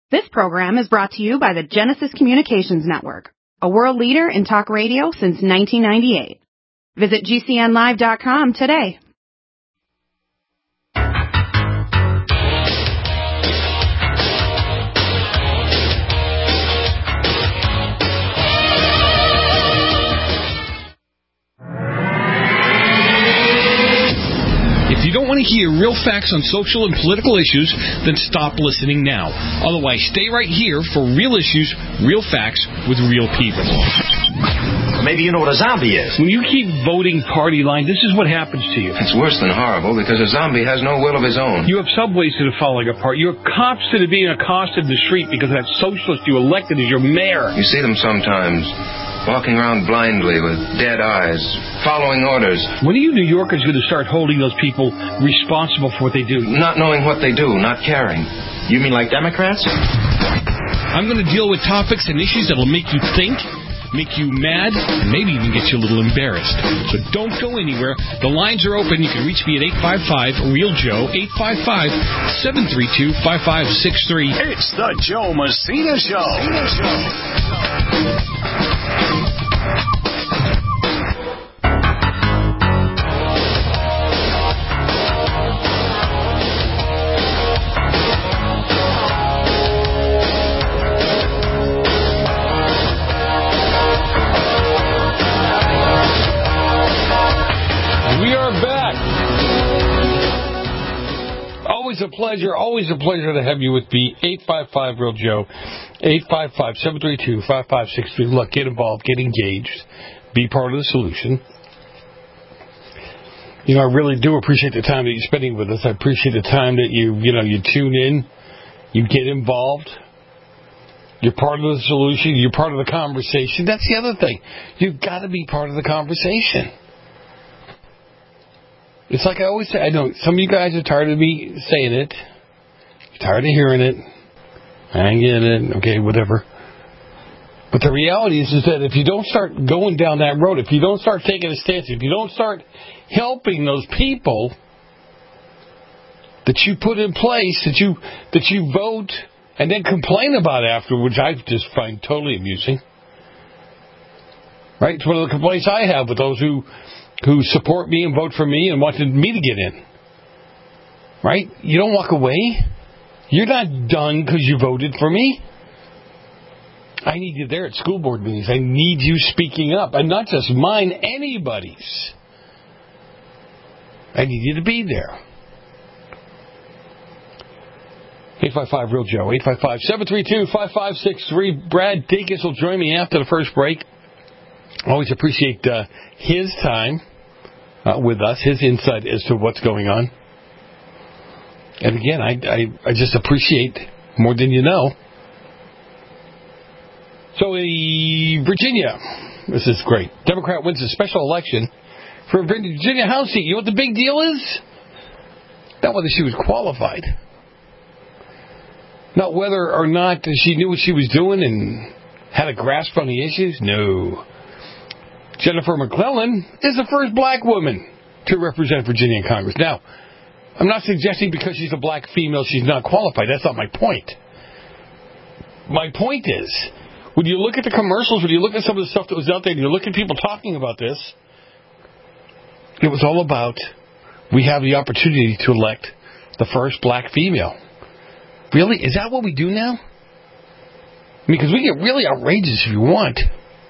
This program is brought to you by the Genesis Communications Network, a world leader in talk radio since 1998. Visit GCNlive.com today. If you don't want to hear real facts on social and political issues, then stop listening now. Otherwise, stay right here for real issues, real facts, with real people. Maybe you know what a zombie is. When you keep voting party line, this is what happens to you. It's worse than horrible because a zombie has no will of his own. You have subways that are falling apart. You have cops that are being accosted in the street because of that socialist you elected as your mayor. You see them sometimes walking around blindly with dead eyes, following orders. When are you New Yorkers going to start holding those people responsible for what they do? Not knowing what they do, not caring. You mean like Democrats? I'm going to deal with topics and issues that will make you think, make you mad, and maybe even get you a little embarrassed. So don't go anywhere. The lines are open. You can reach me at 855-REAL-JOE, 855-732-5563. It's the Joe Messina Show. Always a pleasure to have you with me. 855-REAL-JOE, 855-732-5563. Look, get involved, get engaged, be part of the solution. You know, I really do appreciate the time that you're spending with us. I appreciate the time that you tune in, you get involved. You're part of the solution. You're part of the conversation. That's the other thing. You've got to be part of the conversation. It's like I always say, I know some of you guys are tired of me saying it. You're tired of hearing it. I get it. Okay, whatever. But the reality is that if you don't start going down that road, if you don't start taking a stance, if you don't start helping those people that you put in place, that you vote and then complain about afterwards, I just find totally amusing. Right? It's one of the complaints I have with those who support me and vote for me and wanted me to get in. Right? You don't walk away. You're not done because you voted for me. I need you there at school board meetings. I need you speaking up. And not just mine, anybody's. I need you to be there. 855-REAL-JOE, 855-732-5563. Brad Dacus will join me after the first break. Always appreciate his time with us, his insight as to what's going on. And again, I just appreciate more than you know. So, Virginia, this is great. Democrat wins a special election for a Virginia House seat. You know what the big deal is? Not whether she was qualified. Not whether or not she knew what she was doing and had a grasp on the issues. No. Jennifer McClellan is the first black woman to represent Virginia in Congress. Now, I'm not suggesting because she's a black female she's not qualified. That's not my point. My point is, when you look at the commercials, when you look at some of the stuff that was out there, and you look at people talking about this, it was all about, we have the opportunity to elect the first black female. Really? Is that what we do now? I mean, because we get really outrageous if you want.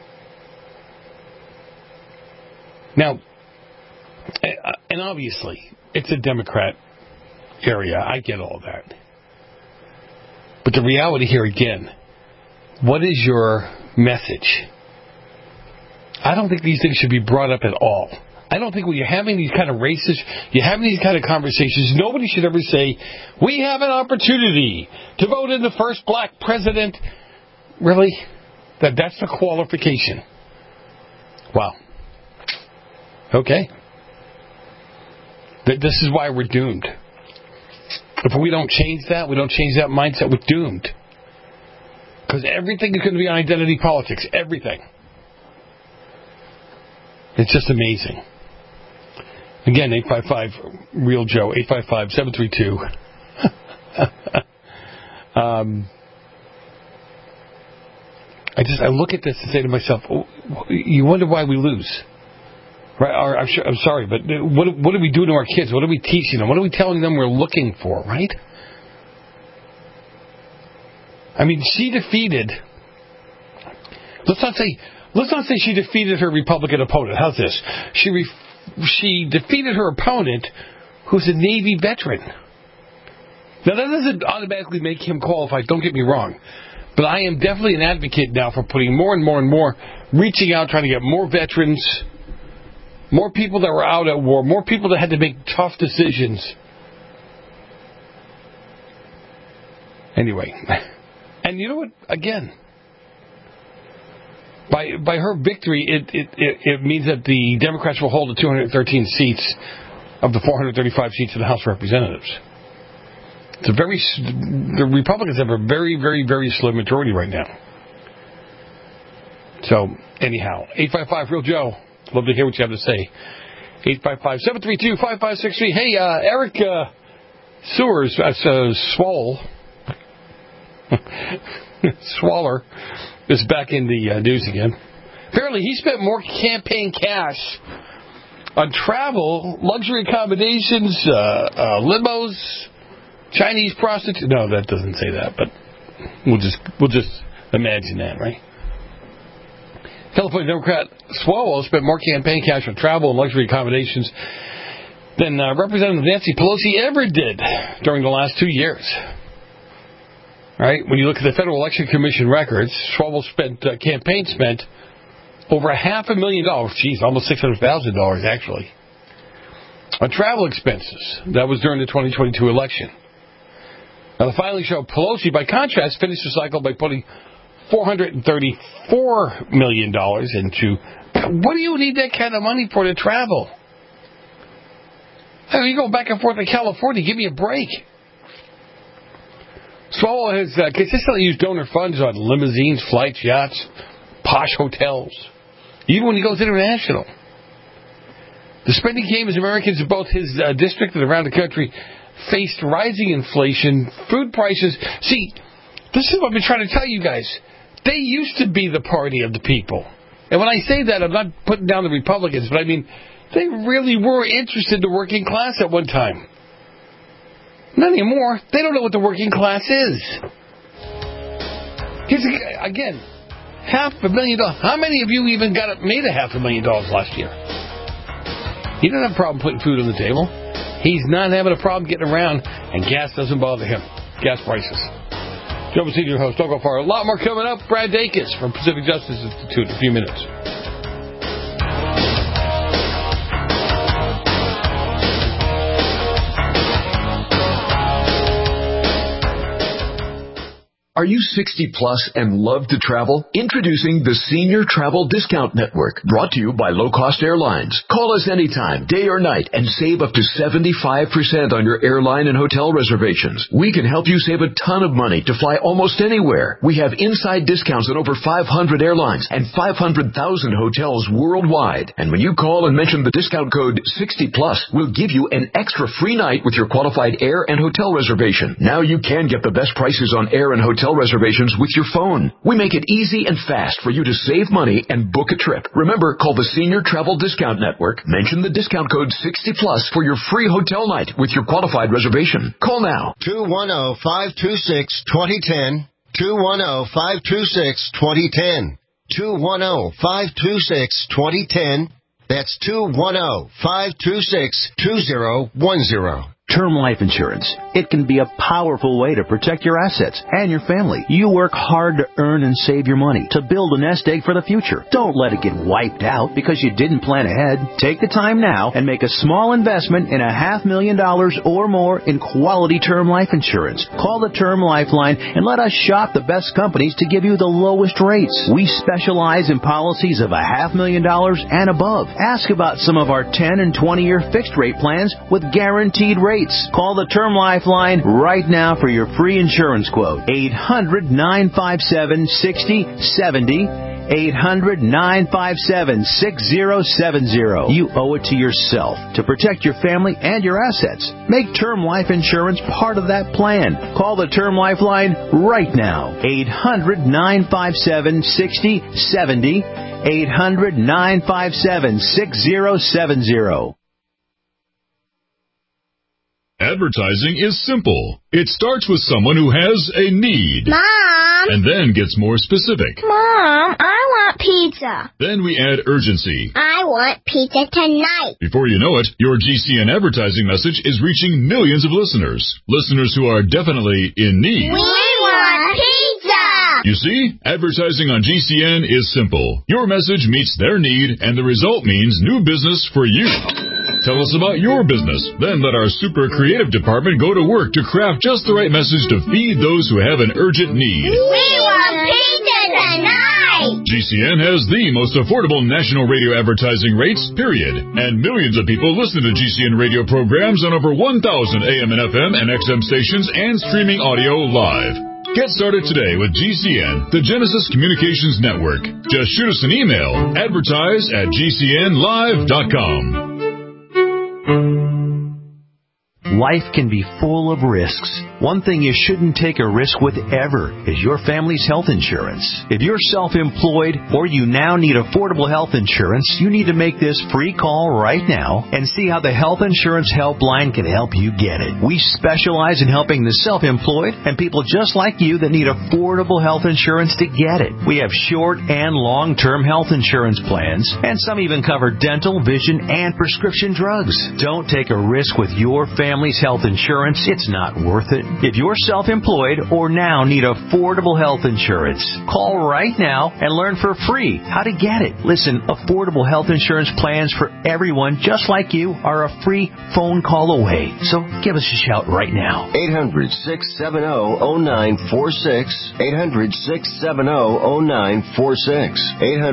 Now, and obviously, it's a Democrat area. I get all that. But the reality here again, what is your message? I don't think these things should be brought up at all. I don't think when you're having these kind of races, you're having these kind of conversations, nobody should ever say, we have an opportunity to vote in the first black president. Really? That's the qualification. Wow. Okay. This is why we're doomed. If we don't change that, we don't change that mindset, we're doomed. Because everything is going to be on identity politics. Everything. It's just amazing. Again, 855-REAL-JOE, 855-732. I look at this and say to myself, oh, you wonder why we lose. Right? Or, I'm sorry, but what are we doing to our kids? What are we teaching them? What are we telling them we're looking for, right? I mean, she defeated... Let's not say she defeated her Republican opponent. How's this? She defeated her opponent, who's a Navy veteran. Now, that doesn't automatically make him qualified, don't get me wrong. But I am definitely an advocate now for putting more and more and more, reaching out, trying to get more veterans, more people that were out at war, more people that had to make tough decisions. Anyway, and you know what? Again, by her victory, it means that the Democrats will hold the 213 seats of the 435 seats in the House of Representatives. The Republicans have a very, very, very slim majority right now. So, anyhow, 855-REAL-JOE. Love to hear what you have to say. 855-732-5563. Hey, Eric Sewers, Swole. Swaller is back in the news again. Apparently, he spent more campaign cash on travel, luxury accommodations, limos, Chinese prostitutes. No, that doesn't say that, but we'll just imagine that, right? California Democrat Swalwell spent more campaign cash on travel and luxury accommodations than Representative Nancy Pelosi ever did during the last 2 years. Right? When you look at the Federal Election Commission records, Swalwell spent over $500,000. Geez, almost $600,000 actually, on travel expenses. That was during the 2022 election. Now, the filings show Pelosi, by contrast, finished the cycle by putting $434 million into. What do you need that kind of money for to travel? I mean, you go back and forth to California. Give me a break. Swalwell has consistently used donor funds on limousines, flights, yachts, posh hotels, even when he goes international. The spending came as Americans in both his district and around the country faced rising inflation, food prices. See, this is what I've been trying to tell you guys. They used to be the party of the people. And when I say that, I'm not putting down the Republicans, but I mean, they really were interested in the working class at one time. Not anymore. They don't know what the working class is. Here's, again, $500,000. How many of you even made $500,000 last year? He doesn't have a problem putting food on the table. He's not having a problem getting around, and gas doesn't bother him. Gas prices. Joe Messina, your host. Don't go far. A lot more coming up. Brad Dacus from Pacific Justice Institute in a few minutes. Are you 60 plus and love to travel? Introducing the Senior Travel Discount Network, brought to you by Low Cost Airlines. Call us anytime, day or night, and save up to 75% on your airline and hotel reservations. We can help you save a ton of money to fly almost anywhere. We have inside discounts on over 500 airlines and 500,000 hotels worldwide. And when you call and mention the discount code 60 plus, we'll give you an extra free night with your qualified air and hotel reservation. Now you can get the best prices on air and hotel reservations with your phone. We make it easy and fast for you to save money and book a trip. Remember, call the Senior Travel Discount Network. Mention the discount code 60 plus for your free hotel night with your qualified reservation. Call now. 210-526-2010. 210-526-2010. 210-526-2010. That's 210-526-2010. Term life insurance. It can be a powerful way to protect your assets and your family. You work hard to earn and save your money to build a nest egg for the future. Don't let it get wiped out because you didn't plan ahead. Take the time now and make a small investment in $500,000 or more in quality term life insurance. Call the Term Lifeline and let us shop the best companies to give you the lowest rates. We specialize in policies of $500,000 and above. Ask about some of our 10 and 20-year fixed rate plans with guaranteed rates. Call the Term Lifeline right now for your free insurance quote. 800-957-6070. 800-957-6070. You owe it to yourself to protect your family and your assets. Make term life insurance part of that plan. Call the Term Life line right now. 800-957-6070. 800-957-6070. Advertising is simple. It starts with someone who has a need. Mom! And then gets more specific. Mom, I want pizza. Then we add urgency. I want pizza tonight. Before you know it, your GCN advertising message is reaching millions of listeners. Listeners who are definitely in need. We want pizza! You see, advertising on GCN is simple. Your message meets their need, and the result means new business for you. Tell us about your business. Then let our super creative department go to work to craft just the right message to feed those who have an urgent need. We want pizza tonight! GCN has the most affordable national radio advertising rates, period. And millions of people listen to GCN radio programs on over 1,000 AM and FM and XM stations and streaming audio live. Get started today with GCN, the Genesis Communications Network. Just shoot us an email, advertise@gcnlive.com. Life can be full of risks. One thing you shouldn't take a risk with ever is your family's health insurance. If you're self-employed or you now need affordable health insurance, you need to make this free call right now and see how the Health Insurance Helpline can help you get it. We specialize in helping the self-employed and people just like you that need affordable health insurance to get it. We have short and long-term health insurance plans, and some even cover dental, vision, and prescription drugs. Don't take a risk with your family's health insurance. It's not worth it. If you're self-employed or now need affordable health insurance, call right now and learn for free how to get it. Listen, affordable health insurance plans for everyone just like you are a free phone call away. So give us a shout right now. 800-670-0946. 800-670-0946.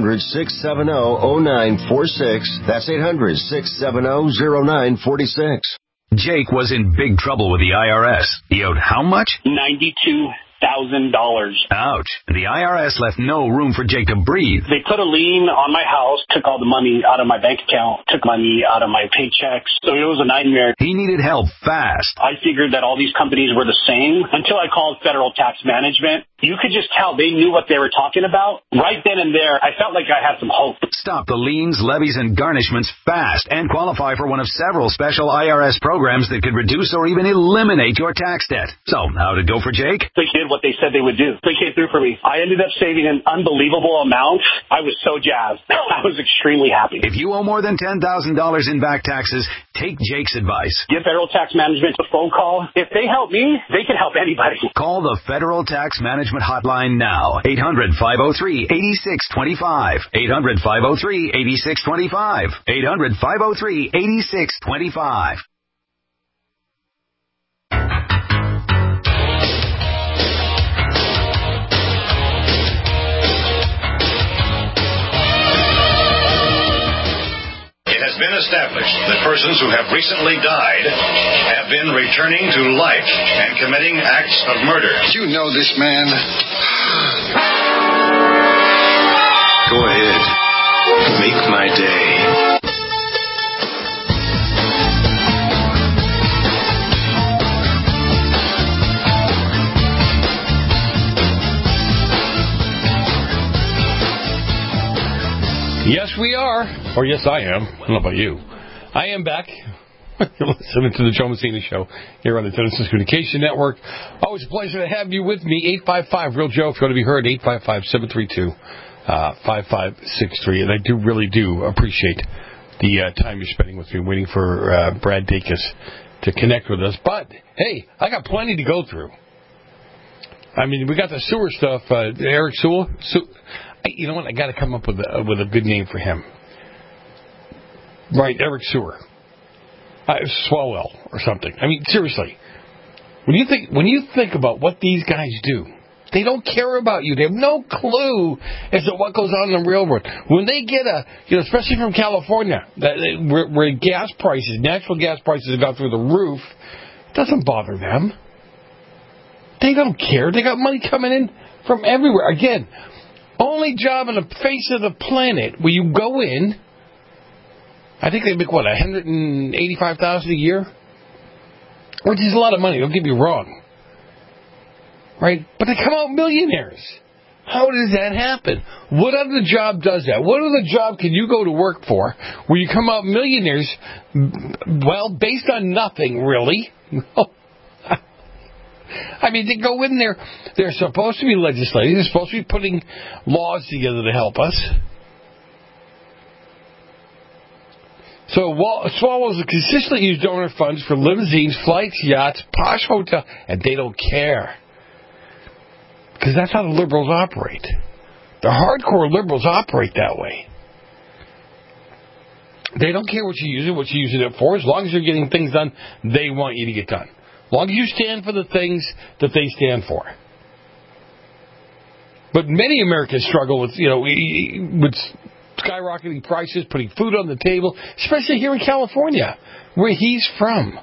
800-670-0946. That's 800-670-0946. Jake was in big trouble with the IRS. He owed how much? $92,000. Ouch. The IRS left no room for Jake to breathe. They put a lien on my house, took all the money out of my bank account, took money out of my paychecks. So it was a nightmare. He needed help fast. I figured that all these companies were the same until I called Federal Tax Management. You could just tell they knew what they were talking about. Right then and there, I felt like I had some hope. Stop the liens, levies, and garnishments fast and qualify for one of several special IRS programs that could reduce or even eliminate your tax debt. So, how did it go for Jake? They did what they said they would do. They came through for me. I ended up saving an unbelievable amount. I was so jazzed. I was extremely happy. If you owe more than $10,000 in back taxes, take Jake's advice. Give Federal Tax Management a phone call. If they help me, they can help anybody. Call the Federal Tax Management Hotline now. 800-503-8625. 800-503-8625. 800-503-8625. It has been established that persons who have recently died have been returning to life and committing acts of murder. You know this man. Go ahead. Make my day. Yes, we are. Or yes, I am. I don't know about you. I am back. You're listening to the Joe Messina Show here on the Genesis Communication Network. Always a pleasure to have you with me. 855-REAL-JOE if you want to be heard. 855-732-5563. And I really do appreciate the time you're spending with me waiting for Brad Dacus to connect with us. But, hey, I got plenty to go through. I mean, we got the sewer stuff. Eric Sewell. You know what? I got to come up with a good name for him. Right, Eric Sewer, Swalwell or something. I mean, seriously, when you think about what these guys do, they don't care about you. They have no clue as to what goes on in the railroad. When they get especially from California, where gas prices, natural gas prices have gone through the roof, it doesn't bother them. They don't care. They got money coming in from everywhere. Again. Only job on the face of the planet where you go in. I think they make, what, $185,000 a year? Which is a lot of money, don't get me wrong. Right? But they come out millionaires. How does that happen? What other job does that? What other job can you go to work for where you come out millionaires, well, based on nothing, really? I mean, they go in there, they're supposed to be legislating, they're supposed to be putting laws together to help us. So Swallows consistently use donor funds for limousines, flights, yachts, posh hotels, and they don't care. Because that's how the liberals operate. The hardcore liberals operate that way. They don't care what you're using it for. As long as you're getting things done, they want you to get done. As long as you stand for the things that they stand for. But many Americans struggle with, with skyrocketing prices, putting food on the table, especially here in California, where he's from.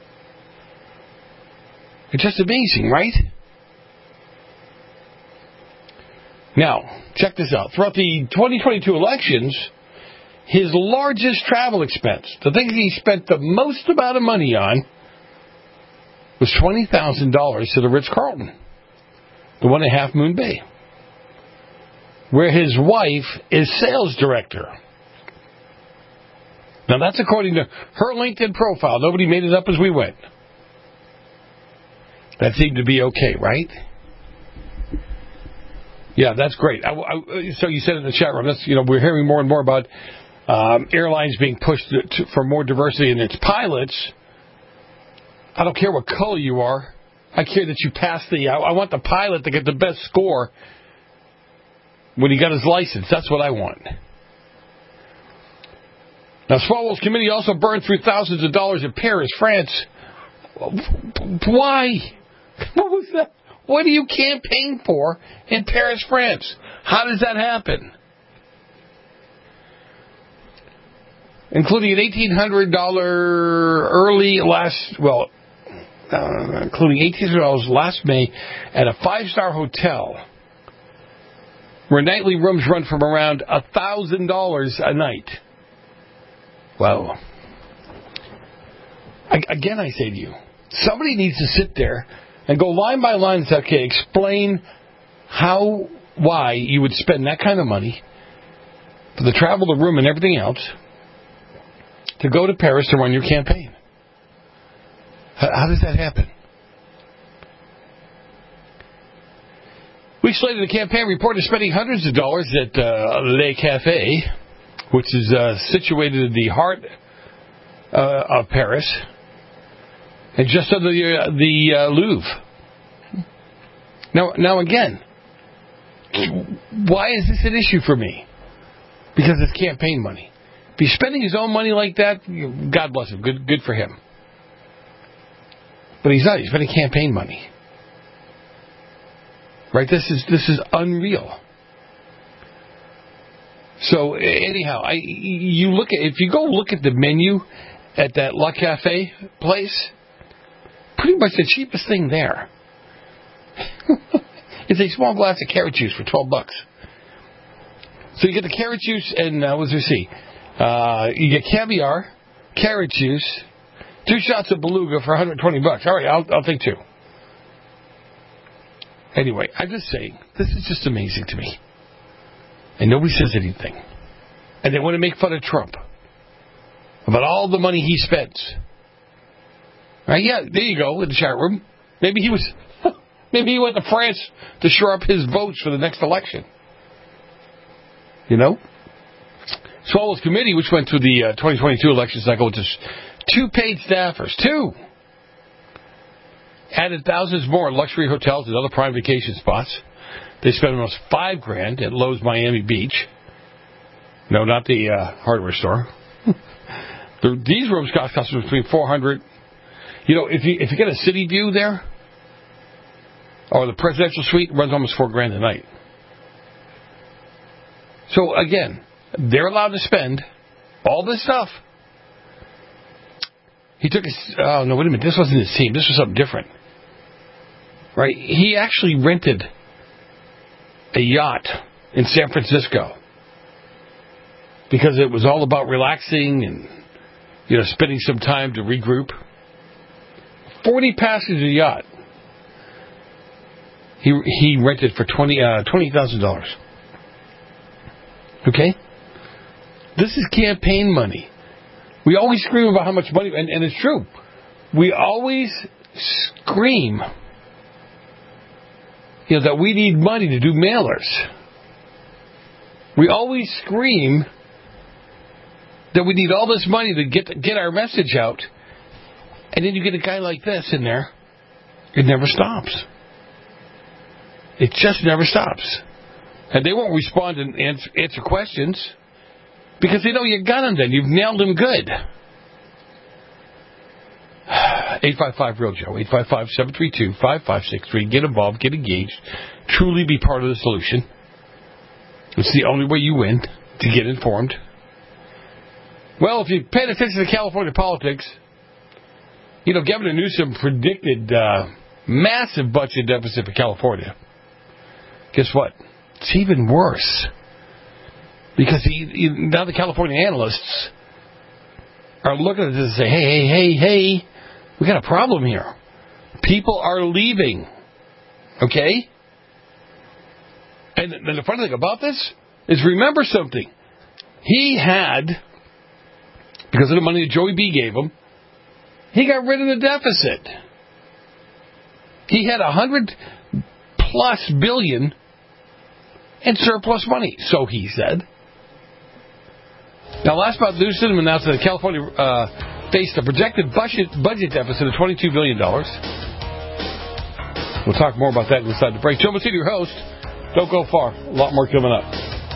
It's just amazing, right? Now, check this out. Throughout the 2022 elections, his largest travel expense, the thing he spent the most amount of money on, was $20,000 to the Ritz-Carlton, the one at Half Moon Bay, where his wife is sales director. Now, that's according to her LinkedIn profile. Nobody made it up as we went. That seemed to be okay, right? Yeah, that's great. So you said in the chat room, we're hearing more and more about airlines being pushed for more diversity in its pilots. I don't care what color you are. I care that you pass I want the pilot to get the best score when he got his license. That's what I want. Now, Swalwell's committee also burned through thousands of dollars in Paris, France. Why? What was that? What are you campaigning for in Paris, France? How does that happen? Including an $1,800 including $1,800 last May at a 5-star hotel, where nightly rooms run from around $1,000 a night. Wow. Again, I say to you, somebody needs to sit there and go line by line and say, okay, explain why you would spend that kind of money for the travel, the room, and everything else to go to Paris to run your campaign. How does that happen? Weeks later, the campaign reported spending hundreds of dollars at Le Café, which is situated in the heart of Paris, and just under the Louvre. Now again, why is this an issue for me? Because it's campaign money. If he's spending his own money like that, God bless him. Good for him. But he's not. He's spending campaign money. Right? This is unreal. So anyhow, if you go look at the menu at that Le Café place, pretty much the cheapest thing there. It's a small glass of carrot juice for $12. So you get the carrot juice and what's there? See, you get caviar, carrot juice, 2 shots of beluga for $120. All right, I'll take 2. Anyway, I'm just saying, this is just amazing to me. And nobody says anything. And they want to make fun of Trump about all the money he spends. Right? Yeah, there you go in the chat room. Maybe he went to France to shore up his votes for the next election. Swalwell's committee, which went through the 2022 election cycle with just 2 paid staffers, 2, added thousands more in luxury hotels and other prime vacation spots. They spent almost $5,000 at Lowe's Miami Beach. No, not the hardware store. These rooms cost customers between $400. If you get a city view there, or the presidential suite, it runs almost $4,000 a night. So again, they're allowed to spend all this stuff. He took oh no, wait a minute, this wasn't his team. This was something different. Right? He actually rented a yacht in San Francisco because it was all about relaxing and, spending some time to regroup. 40-passenger yacht. He rented for $20,000. Okay? This is campaign money. We always scream about how much money, and it's true. We always scream, that we need money to do mailers. We always scream that we need all this money to get our message out. And then you get a guy like this in there. It never stops. It just never stops. And they won't respond and answer questions because they know you got them then. You've nailed them good. 855-REAL-JOE, 855-732-5563. Get involved, get engaged, truly be part of the solution. It's the only way you win, to get informed. Well, if you paid attention to California politics, Governor Newsom predicted massive budget deficit for California. Guess what? It's even worse. Because now the California analysts are looking at this and say, hey, we got a problem here. People are leaving. Okay? And the funny thing about this is, remember something. He had, because of the money that Joey B gave him, he got rid of the deficit. He had $100+ billion in surplus money, so he said. Now, last month, Newsom announced that California faced a projected budget deficit of $22 billion. We'll talk more about that inside the break. Joe Messina, your host. Don't go far. A lot more coming up.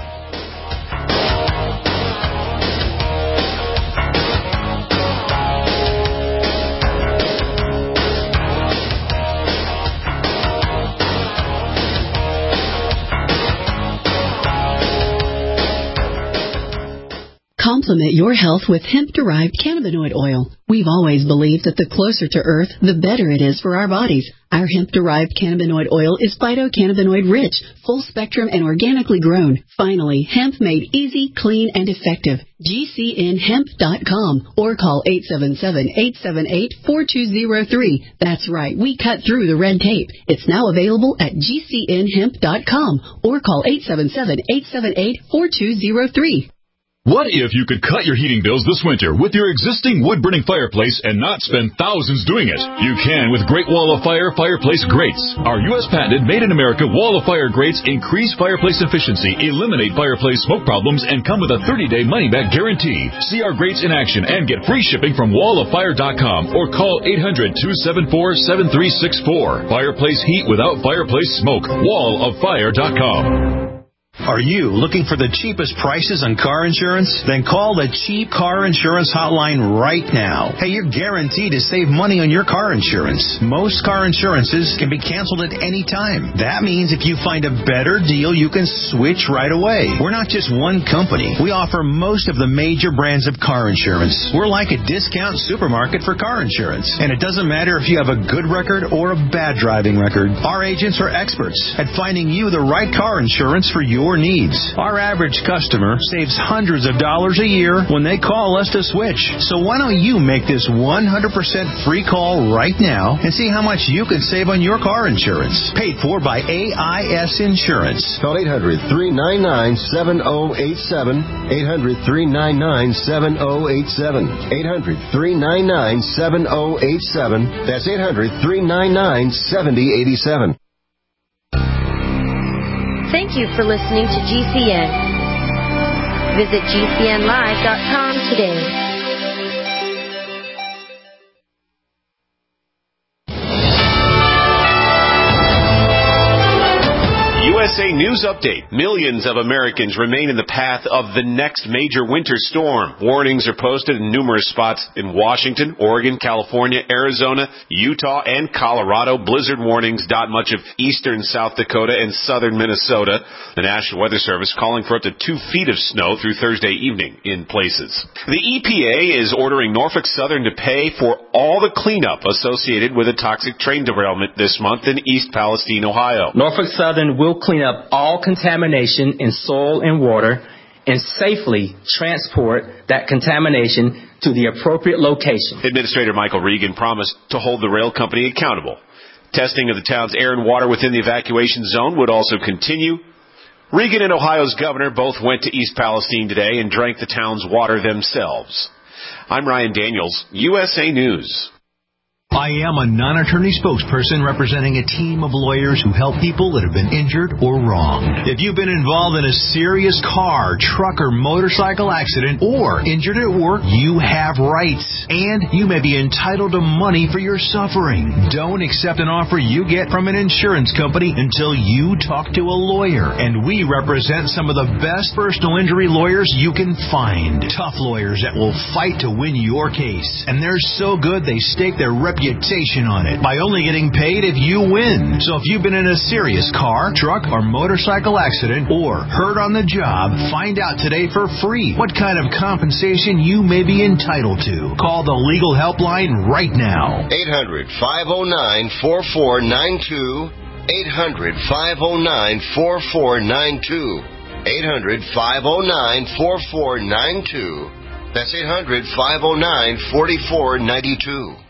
Complement your health with hemp-derived cannabinoid oil. We've always believed that the closer to Earth, the better it is for our bodies. Our hemp-derived cannabinoid oil is phytocannabinoid-rich, full-spectrum, and organically grown. Finally, hemp made easy, clean, and effective. GCNhemp.com or call 877-878-4203. That's right, we cut through the red tape. It's now available at GCNhemp.com or call 877-878-4203. What if you could cut your heating bills this winter with your existing wood-burning fireplace and not spend thousands doing it? You can with Great Wall of Fire fireplace grates. Our U.S. patented, made-in-America Wall of Fire grates increase fireplace efficiency, eliminate fireplace smoke problems, and come with a 30-day money-back guarantee. See our grates in action and get free shipping from walloffire.com or call 800-274-7364. Fireplace heat without fireplace smoke. walloffire.com. Are you looking for the cheapest prices on car insurance? Then call the Cheap Car Insurance Hotline right now. Hey, you're guaranteed to save money on your car insurance. Most car insurances can be canceled at any time. That means if you find a better deal, you can switch right away. We're not just one company. We offer most of the major brands of car insurance. We're like a discount supermarket for car insurance. And it doesn't matter if you have a good record or a bad driving record. Our agents are experts at finding you the right car insurance for your needs. Our average customer saves hundreds of dollars a year when they call us to switch. So why don't you make this 100% free call right now and see how much you can save on your car insurance. Paid for by AIS Insurance. Call 800-399-7087. 800-399-7087. 800-399-7087. That's 800-399-7087. Thank you for listening to GCN. Visit GCNlive.com today. USA News Update. Millions of Americans remain in the path of the next major winter storm. Warnings are posted in numerous spots in Washington, Oregon, California, Arizona, Utah, and Colorado. Blizzard warnings dot much of eastern South Dakota and southern Minnesota. The National Weather Service calling for up to 2 feet of snow through Thursday evening in places. The EPA is ordering Norfolk Southern to pay for all the cleanup associated with a toxic train derailment this month in East Palestine, Ohio. Norfolk Southern will clean up up all contamination in soil and water and safely transport that contamination to the appropriate location. Administrator Michael Regan promised to hold the rail company accountable. Testing of the town's air and water within the evacuation zone would also continue. Regan and Ohio's governor both went to East Palestine today and drank the town's water themselves. I'm Ryan Daniels, USA News. I am a non-attorney spokesperson representing a team of lawyers who help people that have been injured or wronged. If you've been involved in a serious car, truck, or motorcycle accident or injured at work, you have rights, and you may be entitled to money for your suffering. Don't accept an offer you get from an insurance company until you talk to a lawyer, and we represent some of the best personal injury lawyers you can find. Tough lawyers that will fight to win your case, and they're so good they stake their reputation on it by only getting paid if you win. So if you've been in a serious car, truck, or motorcycle accident or hurt on the job, find out today for free what kind of compensation you may be entitled to. Call the legal helpline right now. 800-509-4492. 800-509-4492. 800-509-4492. That's 800-509-4492.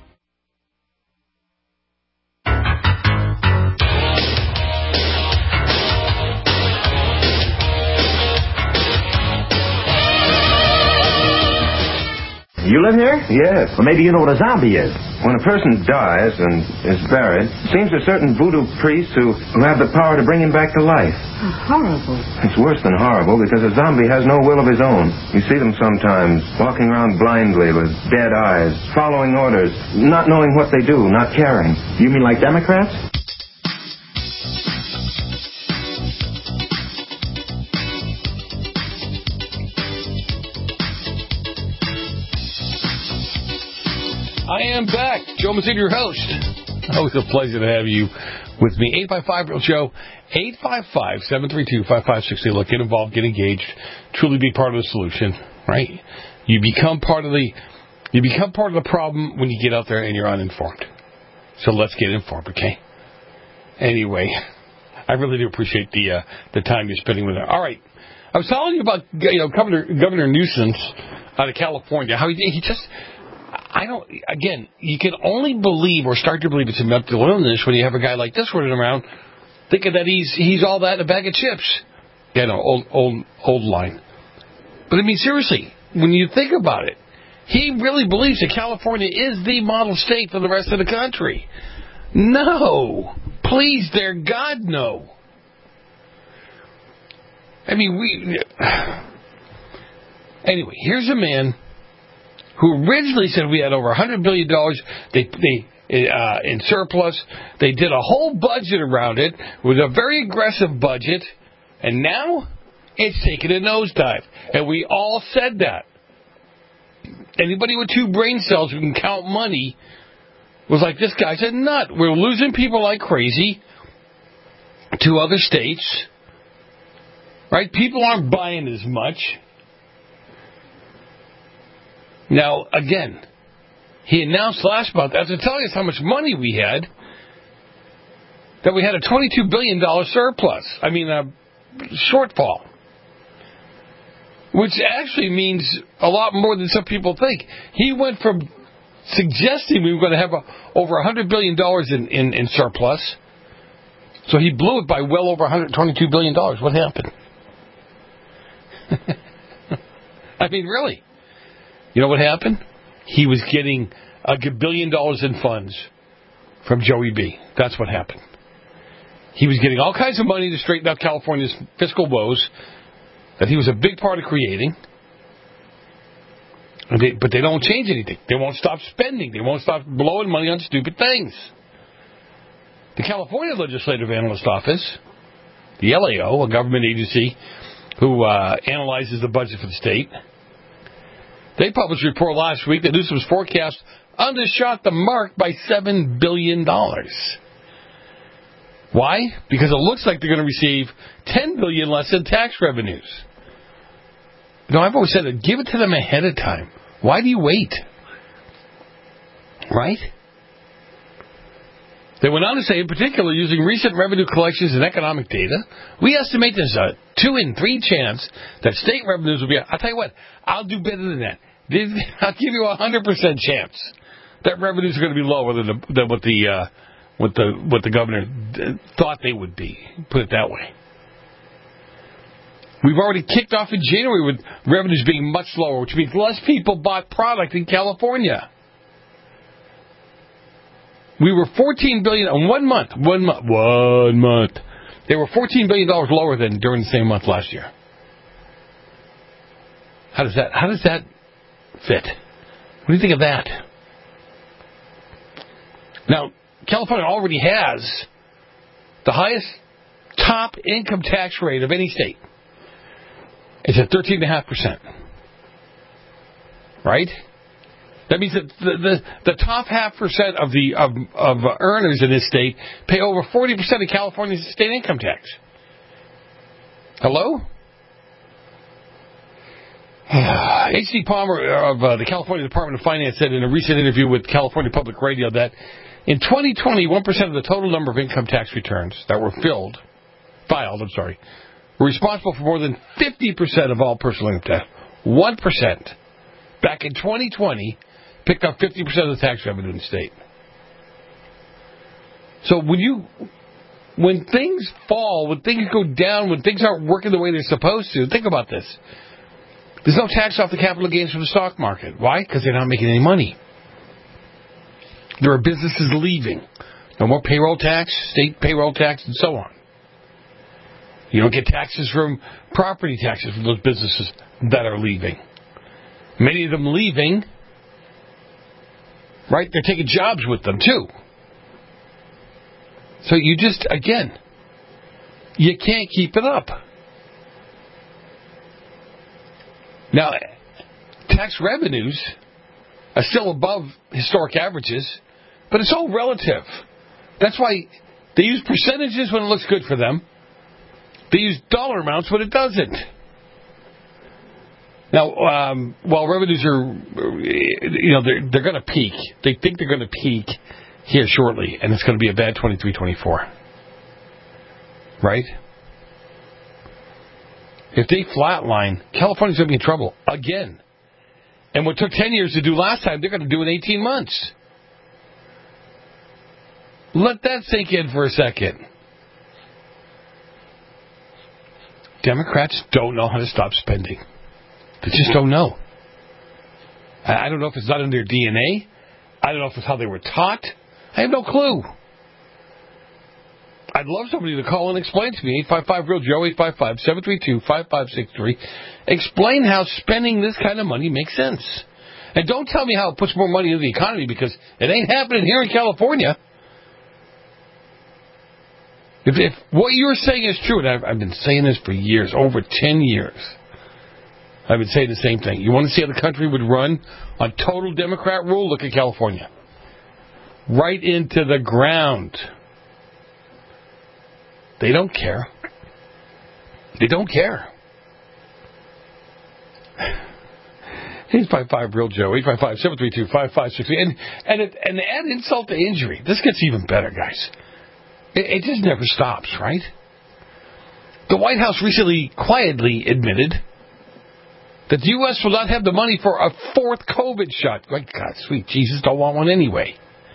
You live here? Yes. Well, maybe you know what a zombie is. When a person dies and is buried, it seems to certain voodoo priests who have the power to bring him back to life. Oh, horrible. It's worse than horrible because a zombie has no will of his own. You see them sometimes walking around blindly with dead eyes, following orders, not knowing what they do, not caring. You mean like Democrats? I am back. Joe Mazzini, your host. Always a pleasure to have you with me. 855-REAL-SHOW, 855-732-5560. Look, get involved, get engaged, truly be part of the solution, right? You become part of the problem when you get out there and you're uninformed. So let's get informed, okay? Anyway, I really do appreciate the time you're spending with us. All right. I was telling you about Governor Newsom out of California, how he just... Again, you can only believe or start to believe it's a mental illness when you have a guy like this running around thinking that he's all that in a bag of chips. Yeah, no, old line. But I mean, seriously, when you think about it, he really believes that California is the model state for the rest of the country. No. Please, dear God, no. I mean, Anyway, here's a man who originally said we had over $100 billion in surplus. They did a whole budget around it with a very aggressive budget, and now it's taken a nosedive. And we all said that. Anybody with two brain cells who can count money was like, this guy's a nut. We're losing people like crazy to other states. Right? People aren't buying as much. Now, again, he announced last month, after telling us how much money we had, that we had a $22 billion surplus. I mean, a shortfall. Which actually means a lot more than some people think. He went from suggesting we were going to have over $100 billion in surplus. So he blew it by well over $122 billion. What happened? I mean, really. You know what happened? He was getting $1 billion in funds from Joey B. That's what happened. He was getting all kinds of money to straighten out California's fiscal woes that he was a big part of creating. But they don't change anything. They won't stop spending. They won't stop blowing money on stupid things. The California Legislative Analyst Office, the LAO, a government agency who analyzes the budget for the state, they published a report last week that Newsom's forecast undershot the mark by $7 billion. Why? Because it looks like they're going to receive $10 billion less in tax revenues. You know, I've always said that give it to them ahead of time. Why do you wait? Right? They went on to say, in particular, using recent revenue collections and economic data, we estimate there's a 2 in 3 chance that state revenues will be... I'll tell you what, I'll do better than that. I'll give you a 100% chance that revenues are going to be lower than what the governor thought they would be. Put it that way. We've already kicked off in January with revenues being much lower, which means less people bought product in California. We were $14 billion in 1 month. One month. They were $14 billion lower than during the same month last year. How does that fit? What do you think of that? Now, California already has the highest top income tax rate of any state. It's at 13.5%. Right? That means that the top 0.5% of earners in this state pay over 40% of California's state income tax. Hello? H.D. Palmer of the California Department of Finance said in a recent interview with California Public Radio that in 2020, 1% of the total number of income tax returns that were filed, were responsible for more than 50% of all personal income tax. 1% back in 2020 picked up 50% of the tax revenue in the state. So when things fall, when things go down, when things aren't working the way they're supposed to, think about this. There's no tax off the capital gains from the stock market. Why? Because they're not making any money. There are businesses leaving. No more payroll tax, state payroll tax, and so on. You don't get taxes from property taxes from those businesses that are leaving. Many of them leaving, right? They're taking jobs with them, too. So you just, again, you can't keep it up. Now, tax revenues are still above historic averages, but it's all relative. That's why they use percentages when it looks good for them. They use dollar amounts when it doesn't. Now, while revenues are, they're going to peak. They think they're going to peak here shortly, and it's going to be a bad 23-24. Right? If they flatline, California's going to be in trouble again. And what took 10 years to do last time, they're going to do in 18 months. Let that sink in for a second. Democrats don't know how to stop spending. They just don't know. I don't know if it's not in their DNA. I don't know if it's how they were taught. I have no clue. I'd love somebody to call and explain to me. 855-REAL-JOE, 855-732-5563. Explain how spending this kind of money makes sense. And don't tell me how it puts more money into the economy, because it ain't happening here in California. If what you're saying is true, and I've been saying this for years, over 10 years, I've been saying the same thing. You want to see how the country would run on total Democrat rule? Look at California. Right into the ground. They don't care. They don't care. 855-REAL-JOE, 855-732-5563. And add insult to injury. This gets even better, guys. It just never stops, right? The White House recently quietly admitted that the U.S. will not have the money for a fourth COVID shot. Like, God, sweet Jesus, don't want one anyway.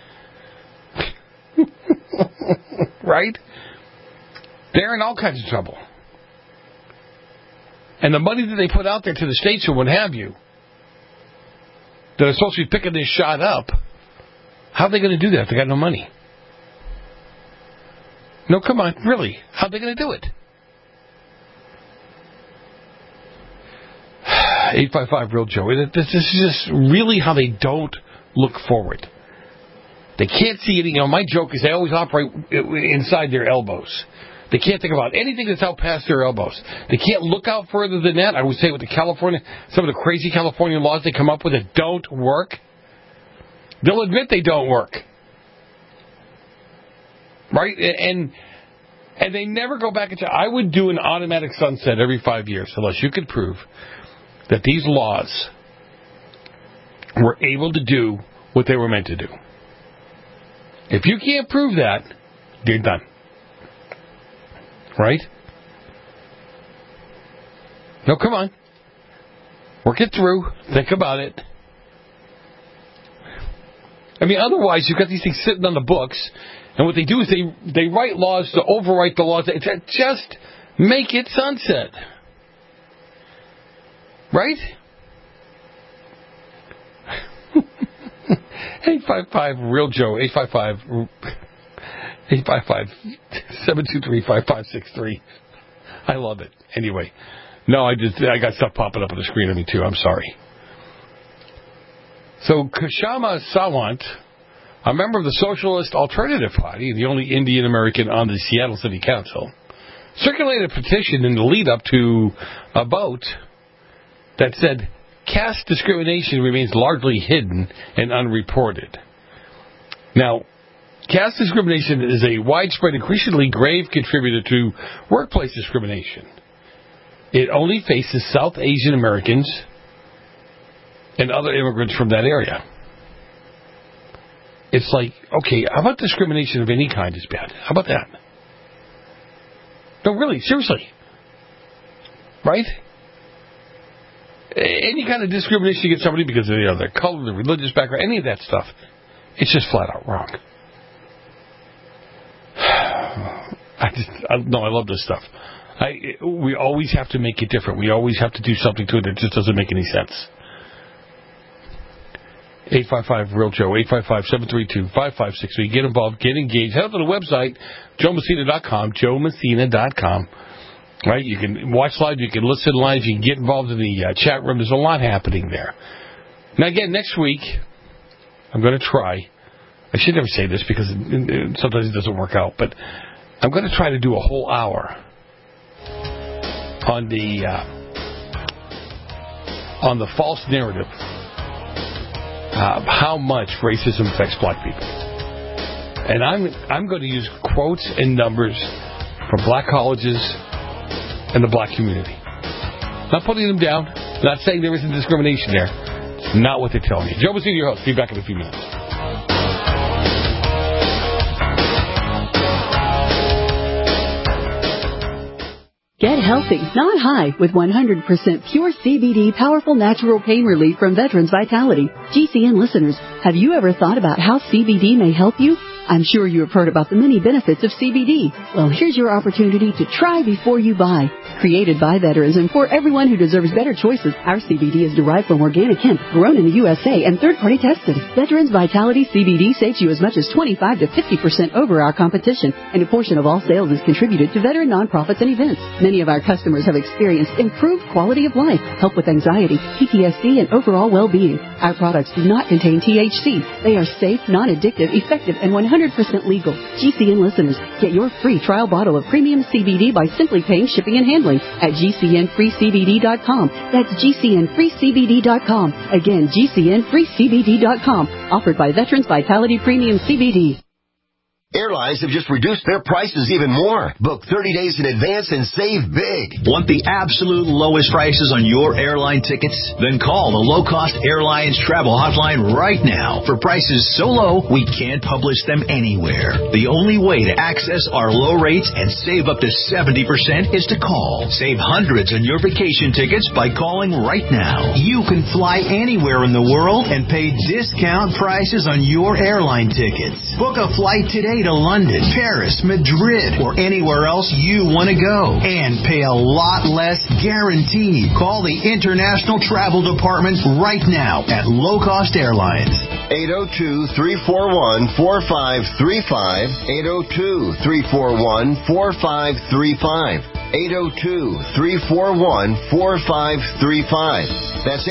Right? They're in all kinds of trouble. And the money that they put out there to the states or what have you, that are supposed to be picking this shot up, how are they going to do that if they got no money? No, come on, really. How are they going to do it? 855-REAL-JOE. This is just really how they don't look forward. They can't see it. My joke is they always operate inside their elbows. They can't think about anything that's out past their elbows. They can't look out further than that. I would say with some of the crazy California laws they come up with that don't work, they'll admit they don't work. Right? And they never go back and say, I would do an automatic sunset every 5 years unless you could prove that these laws were able to do what they were meant to do. If you can't prove that, you're done. Right? No, come on. Work it through. Think about it. I mean, otherwise, you've got these things sitting on the books, and what they do is they write laws to overwrite the laws. Just make it sunset. Right? 855-REAL-JOE, 855-723-5563. I love it. Anyway. No, I got stuff popping up on the screen of me, too. I'm sorry. So, Kshama Sawant, a member of the Socialist Alternative Party, the only Indian American on the Seattle City Council, circulated a petition in the lead-up to a vote that said, caste discrimination remains largely hidden and unreported. Now, caste discrimination is a widespread, increasingly grave contributor to workplace discrimination. It only faces South Asian Americans and other immigrants from that area. It's like, okay, how about discrimination of any kind is bad? How about that? No, really, seriously. Right? Any kind of discrimination against somebody because of their color, their religious background, any of that stuff, it's just flat out wrong. I love this stuff. We always have to make it different. We always have to do something to it that just doesn't make any sense. 855-REAL-JOE, 855-732-5563. Get involved, get engaged. Head to the website, joemessina.com, joemessina.com. Right? You can watch live, you can listen live, you can get involved in the chat room. There's a lot happening there. Now, again, next week, I'm going to try. I should never say this because sometimes it doesn't work out, but I'm going to try to do a whole hour on the false narrative of how much racism affects black people. And I'm going to use quotes and numbers from black colleges and the black community. Not putting them down, not saying there isn't discrimination there. It's not what they're telling me. Joe Messina, your host. Be back in a few minutes. Get healthy, not high, with 100% pure CBD powerful natural pain relief from Veterans Vitality. GCN listeners, have you ever thought about how CBD may help you? I'm sure you have heard about the many benefits of CBD. Well, here's your opportunity to try before you buy. Created by veterans and for everyone who deserves better choices, our CBD is derived from organic hemp, grown in the USA, and third-party tested. Veterans Vitality CBD saves you as much as 25 to 50% over our competition, and a portion of all sales is contributed to veteran nonprofits and events. Many of our customers have experienced improved quality of life, help with anxiety, PTSD, and overall well-being. Our products do not contain THC. They are safe, non-addictive, effective, and 100% legal. GCN listeners, get your free trial bottle of premium CBD by simply paying shipping and handling at GCNFreeCBD.com. That's GCNFreeCBD.com. Again, GCNFreeCBD.com. Offered by Veterans Vitality Premium CBD. Airlines have just reduced their prices even more. Book 30 days in advance and save big. Want the absolute lowest prices on your airline tickets? Then call the Low Cost Airlines Travel Hotline right now for prices so low we can't publish them anywhere. The only way to access our low rates and save up to 70% is to call. Save hundreds on your vacation tickets by calling right now. You can fly anywhere in the world and pay discount prices on your airline tickets. Book a flight today to London, Paris, Madrid, or anywhere else you want to go. And pay a lot less guaranteed. Call the International Travel Department right now at Low Cost Airlines. 802-341-4535. 802-341-4535. 802-341-4535. That's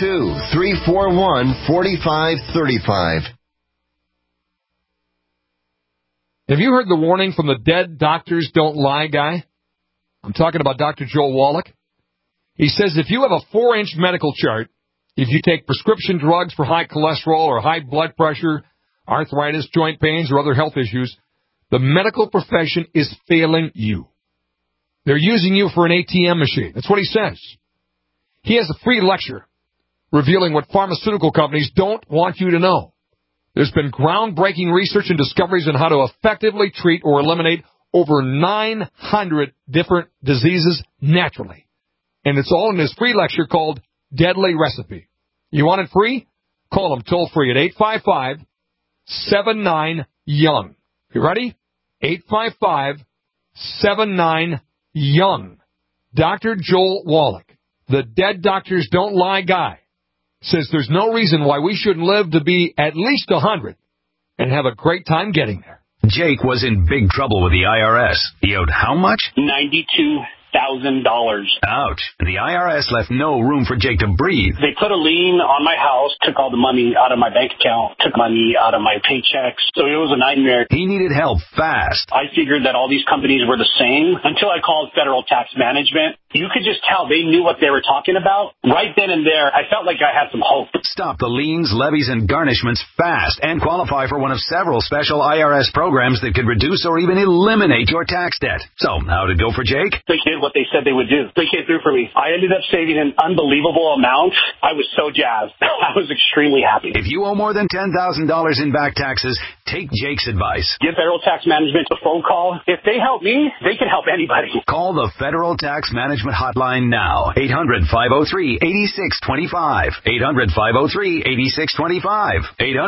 802-341-4535. Have you heard the warning from the dead doctors don't lie guy? I'm talking about Dr. Joel Wallach. He says if you have a 4-inch medical chart, if you take prescription drugs for high cholesterol or high blood pressure, arthritis, joint pains, or other health issues, the medical profession is failing you. They're using you for an ATM machine. That's what he says. He has a free lecture revealing what pharmaceutical companies don't want you to know. There's been groundbreaking research and discoveries on how to effectively treat or eliminate over 900 different diseases naturally. And it's all in this free lecture called Deadly Recipe. You want it free? Call them toll free at 855-79-YOUNG. You ready? 855-79-YOUNG. Dr. Joel Wallach, the Dead Doctors Don't Lie guy, says there's no reason why we shouldn't live to be at least 100 and have a great time getting there. Jake was in big trouble with the IRS. He owed how much? $92,000. Ouch. The IRS left no room for Jake to breathe. They put a lien on my house, took all the money out of my bank account, took money out of my paychecks. So it was a nightmare. He needed help fast. I figured that all these companies were the same until I called Federal Tax Management. You could just tell they knew what they were talking about. Right then and there, I felt like I had some hope. Stop the liens, levies, and garnishments fast and qualify for one of several special IRS programs that could reduce or even eliminate your tax debt. So, how'd it go for Jake? They did what they said they would do. They came through for me. I ended up saving an unbelievable amount. I was so jazzed. I was extremely happy. If you owe more than $10,000 in back taxes, take Jake's advice. Give Federal Tax Management a phone call. If they help me, they can help anybody. Call the Federal Tax Management hotline now. 800-503-8625. 800-503-8625.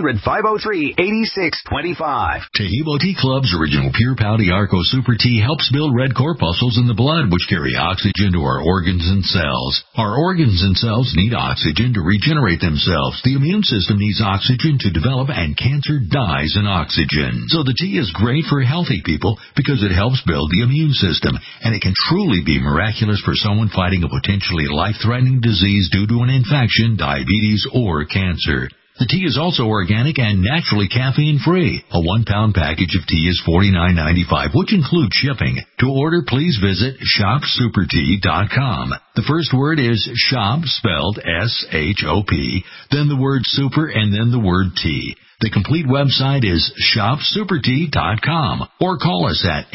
800-503-8625. Taheebo Tea Club's original Pure Pouty Arco Super Tea helps build red corpuscles in the blood, which carry oxygen to our organs and cells. Our organs and cells need oxygen to regenerate themselves. The immune system needs oxygen to develop, and cancer dies in oxygen. So the tea is great for healthy people because it helps build the immune system, and it can truly be miraculous for someone fighting a potentially life-threatening disease due to an infection, diabetes, or cancer. The tea is also organic and naturally caffeine-free. A 1-pound package of tea is $49.95, which includes shipping. To order, please visit shopsupertea.com. The first word is shop, spelled S-H-O-P, then the word super, and then the word tea. The complete website is shopsupertea.com, or call us at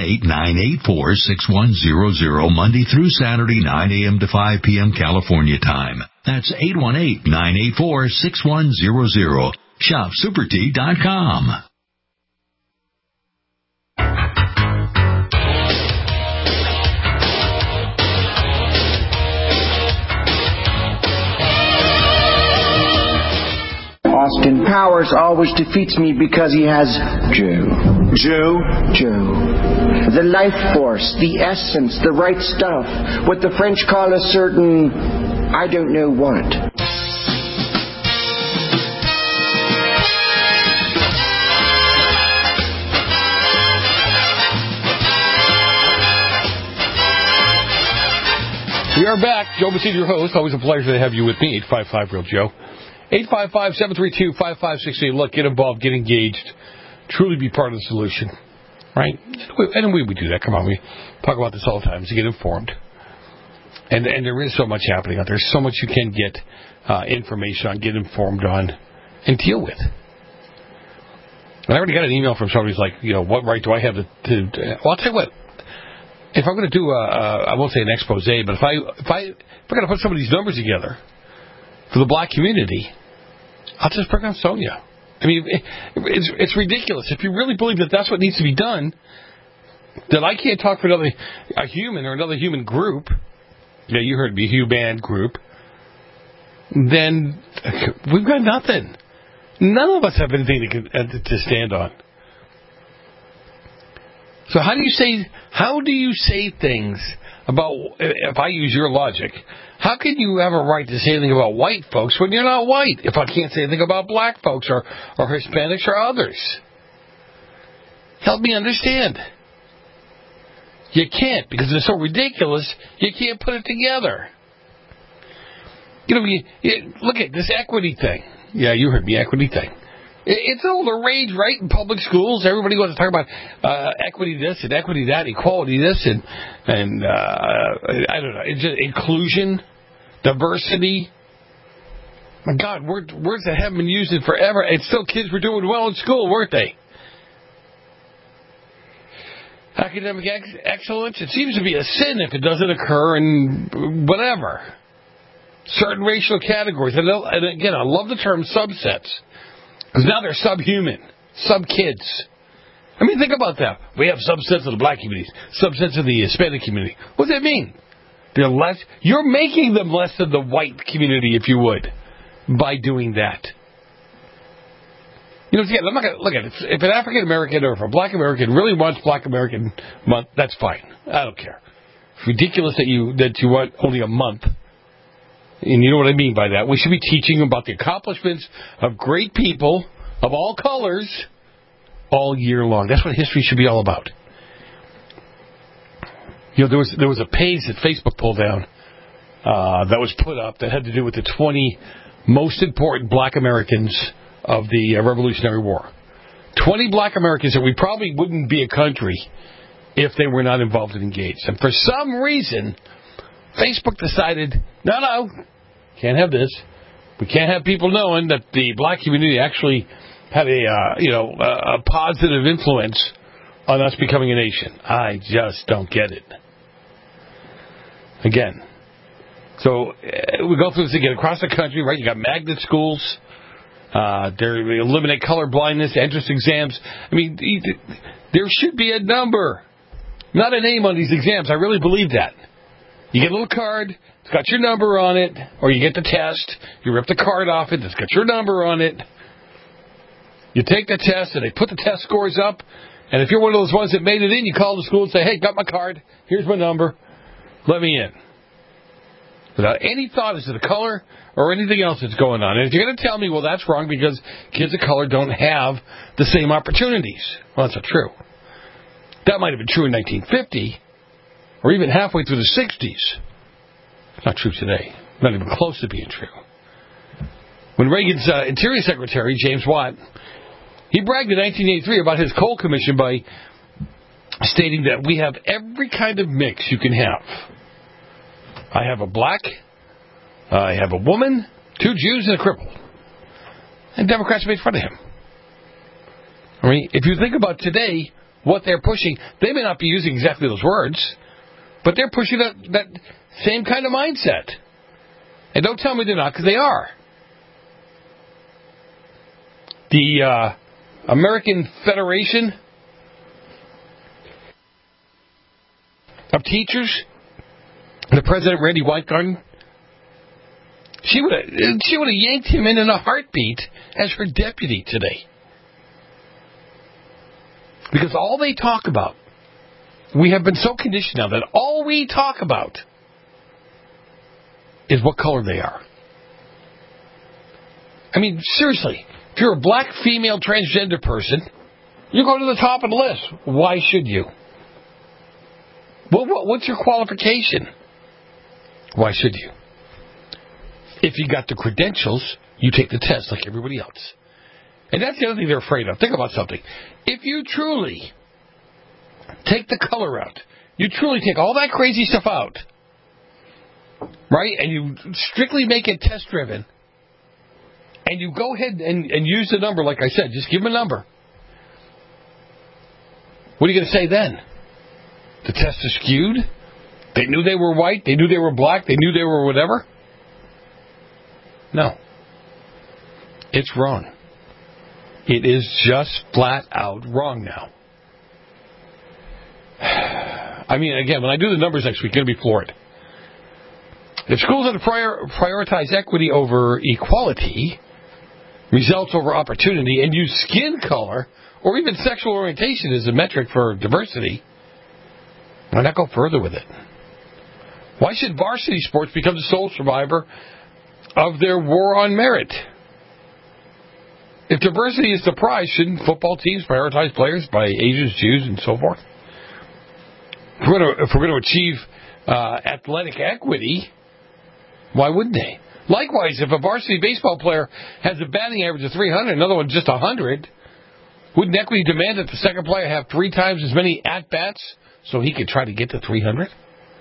818-984-6100 Monday through Saturday, 9 a.m. to 5 p.m. California time. That's 818-984-6100. Shopsupertea.com. Austin Powers always defeats me because he has Joe. The life force, the essence, the right stuff. What the French call a certain, I don't know what. We are back. Joe Bacino, your host. Always a pleasure to have you with me. 855-REAL-JOE. 855-732-5568. Look, get involved, get engaged, truly be part of the solution, right? And we do that. Come on, we talk about this all the time, to get informed. And there is so much happening out there. So much you can get information on, get informed on, and deal with. And I already got an email from somebody who's like, what right do I have to well, I'll tell you what. If I'm going to do I won't say an expose, but if I'm going to put some of these numbers together for the black community, I'll just bring on Sonia. I mean, it's ridiculous. If you really believe that that's what needs to be done, that I can't talk for a human or another human group, you heard me, human group, then we've got nothing. None of us have anything to stand on. So how do you say things about, if I use your logic, how can you have a right to say anything about white folks when you're not white? If I can't say anything about black folks or Hispanics or others? Help me understand. You can't, because it's so ridiculous, you can't put it together. Look at this equity thing. Yeah, you heard me, equity thing. It's all the rage, right, in public schools. Everybody wants to talk about equity this and equity that, equality this and I don't know, it's just inclusion, diversity. My God, words that haven't been used in forever, and still kids were doing well in school, weren't they? Academic excellence, it seems to be a sin if it doesn't occur in whatever. Certain racial categories. And again, I love the term subsets. Because now they're subhuman, sub-kids. I mean, think about that. We have subsets of the black community, subsets of the Hispanic community. What does that mean? They're less. You're making them less than the white community, if you would, by doing that. You know, again, I'm not going to look at it. If an African American or if a black American really wants Black American Month, that's fine. I don't care. It's ridiculous that you want only a month. And you know what I mean by that. We should be teaching about the accomplishments of great people of all colors all year long. That's what history should be all about. You know, there was a page that Facebook pulled down that was put up that had to do with the 20 most important black Americans of the Revolutionary War. 20 black Americans that we probably wouldn't be a country if they were not involved and engaged. And for some reason, Facebook decided, no, can't have this. We can't have people knowing that the black community actually had a positive influence on us becoming a nation. I just don't get it. Again, so we go through this again across the country, right? You got magnet schools. They eliminate color blindness, entrance exams. I mean, there should be a number, not a name on these exams. I really believe that. You get a little card, it's got your number on it, or you get the test, you rip the card off it, it's got your number on it. You take the test, and they put the test scores up, and if you're one of those ones that made it in, you call the school and say, hey, got my card, here's my number, let me in. Without any thought as to the color or anything else that's going on. And if you're going to tell me, well, that's wrong because kids of color don't have the same opportunities. Well, that's not true. That might have been true in 1950 or even halfway through the 60s. It's not true today. Not even close to being true. When Reagan's Interior Secretary, James Watt, he bragged in 1983 about his coal commission by stating that we have every kind of mix you can have. I have a black, I have a woman, 2 Jews, and a cripple. And Democrats made fun of him. I mean, if you think about today, what they're pushing, they may not be using exactly those words, but they're pushing that same kind of mindset. And don't tell me they're not, because they are. The American Federation of Teachers, the president, Randy Weingarten, she would have yanked him in a heartbeat as her deputy today. Because all they talk about, we have been so conditioned now that all we talk about is what color they are. I mean, seriously, if you're a black female transgender person, you go to the top of the list. Why should you? Well, what's your qualification? Why should you? If you got the credentials, you take the test like everybody else. And that's the other thing they're afraid of. Think about something. If you truly take the color out, you truly take all that crazy stuff out, right, and you strictly make it test-driven, and you go ahead and use the number, like I said, just give them a number. What are you going to say then? The test is skewed? They knew they were white? They knew they were black? They knew they were whatever? No. It's wrong. It is just flat out wrong now. I mean, again, when I do the numbers next week, you're going to be floored. If schools are to prioritize equity over equality, results over opportunity, and use skin color or even sexual orientation as a metric for diversity, why not go further with it? Why should varsity sports become the sole survivor of their war on merit? If diversity is the prize, shouldn't football teams prioritize players by Asians, Jews, and so forth? If we're going to achieve athletic equity, why wouldn't they? Likewise, if a varsity baseball player has a batting average of 300, another one just 100, wouldn't equity demand that the second player have 3 times as many at-bats so he could try to get to 300?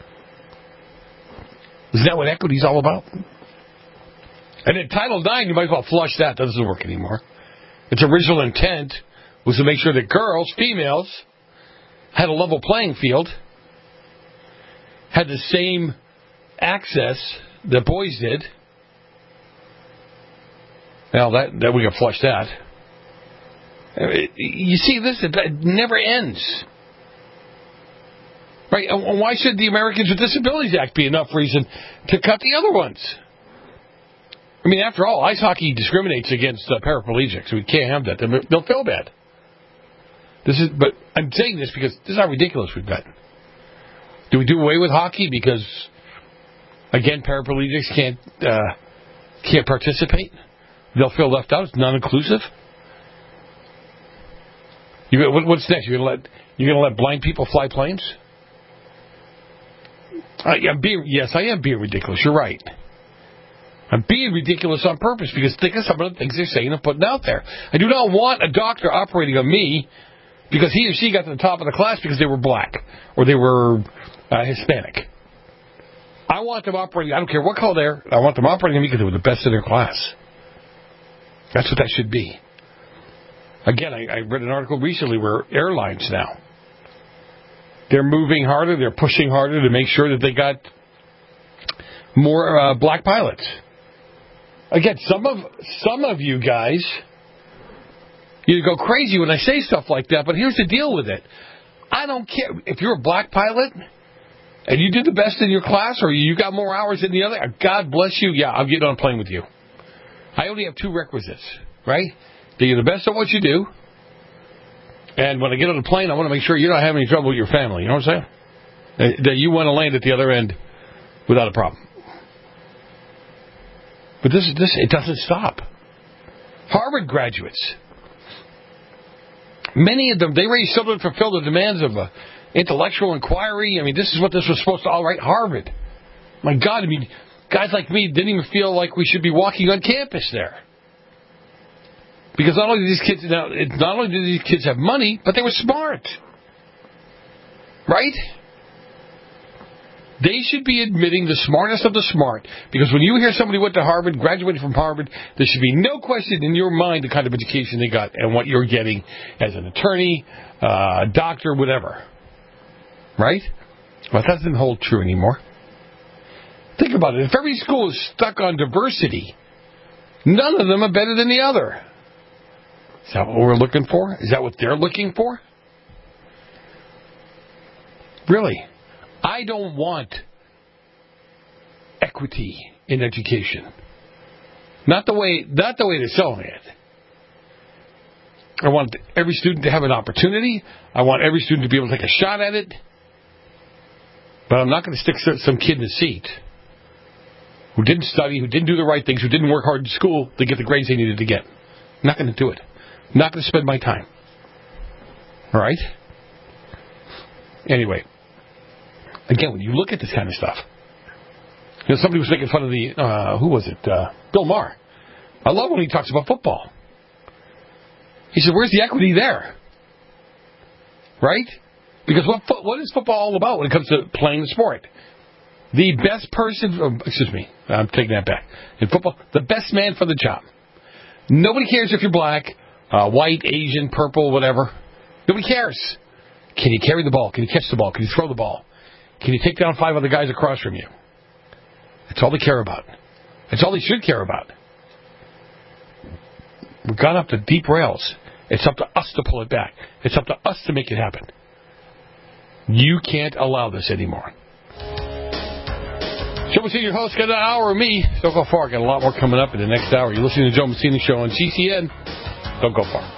Isn't that what equity is all about? And in Title IX, you might as well flush that. That doesn't work anymore. Its original intent was to make sure that girls, females, had a level playing field, had the same access that boys did. Now, that we can flush that. You see this, it never ends. Right? And why should the Americans with Disabilities Act be enough reason to cut the other ones? I mean, after all, ice hockey discriminates against paraplegics. We can't have that. They'll feel bad. But I'm saying this because this is how ridiculous we've gotten. Do we do away with hockey because, again, paraplegics can't participate? They'll feel left out. It's non-inclusive. What's next? You're gonna let blind people fly planes? Yes, I am being ridiculous. You're right. I'm being ridiculous on purpose because think of some of the things they're saying and putting out there. I do not want a doctor operating on me because he or she got to the top of the class because they were black or they were Hispanic. I want them operating, I don't care what color they're, I want them operating on me because they were the best in their class. That's what that should be. Again, I read an article recently where airlines now, they're moving harder, they're pushing harder to make sure that they got more black pilots. Again, some of you guys, you go crazy when I say stuff like that, but here's the deal with it. I don't care. If you're a black pilot and you did the best in your class or you got more hours than the other, God bless you, yeah, I'll get on a plane with you. I only have two requisites, right? That you're the best at what you do, and when I get on the plane, I want to make sure you don't have any trouble with your family. You know what I'm saying? That you want to land at the other end without a problem. But this it doesn't stop. Harvard graduates, many of them, they really still didn't fulfill the demands of intellectual inquiry. I mean, this is what this was supposed to all right. Harvard. My God, I mean, guys like me didn't even feel like we should be walking on campus there. Because not only did these kids have money, but they were smart. Right? They should be admitting the smartest of the smart. Because when you hear somebody went to Harvard, graduated from Harvard, there should be no question in your mind the kind of education they got and what you're getting as an attorney, doctor, whatever. Right? Well, that doesn't hold true anymore. Think about it. If every school is stuck on diversity, none of them are better than the other. Is that what we're looking for? Is that what they're looking for? Really? I don't want equity in education. Not the way they're selling it. I want every student to have an opportunity. I want every student to be able to take a shot at it. But I'm not going to stick some kid in a seat who didn't study, who didn't do the right things, who didn't work hard in school to get the grades they needed to get. I'm not going to do it. I'm not going to spend my time. All right? Anyway. Again, when you look at this kind of stuff, somebody was making fun of who was it? Bill Maher. I love when he talks about football. He said, where's the equity there? Right? Because what is football all about when it comes to playing the sport? The best person, I'm taking that back. In football, the best man for the job. Nobody cares if you're black, white, Asian, purple, whatever. Nobody cares. Can you carry the ball? Can you catch the ball? Can you throw the ball? Can you take down 5 other guys across from you? That's all they care about. That's all they should care about. We've gone up to deep rails. It's up to us to pull it back. It's up to us to make it happen. You can't allow this anymore. Joe Messina, your host, got an hour of me. Don't go far. Got a lot more coming up in the next hour. You're listening to the Joe Messina Show on GCN. Don't go far.